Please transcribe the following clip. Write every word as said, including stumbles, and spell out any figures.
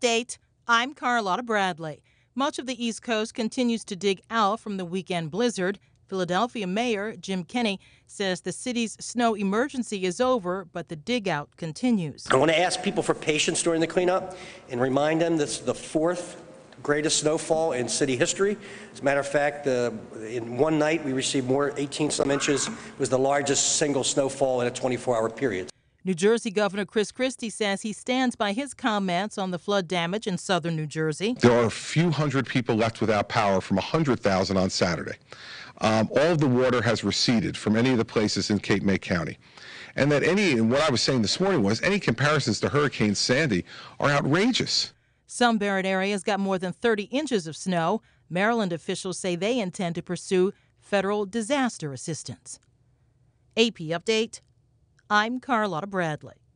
Update. I'm Carlotta Bradley. Much of the East Coast continues to dig out from the weekend blizzard. Philadelphia Mayor Jim Kenney says the city's snow emergency is over, but the dig out continues. I want to ask people for patience during the cleanup and remind them this is the fourth greatest snowfall in city history. As a matter of fact, uh, in one night we received more, eighteen some inches. It was the largest single snowfall in a twenty-four hour period. New Jersey Governor Chris Christie says he stands by his comments on the flood damage in southern New Jersey. There are a few hundred people left without power from one hundred thousand on Saturday. Um, all of the water has receded from any of the places in Cape May County. And that any, and what I was saying this morning was, any comparisons to Hurricane Sandy are outrageous. Some buried areas got more than thirty inches of snow. Maryland officials say they intend to pursue federal disaster assistance. A P Update. I'm Carlotta Bradley.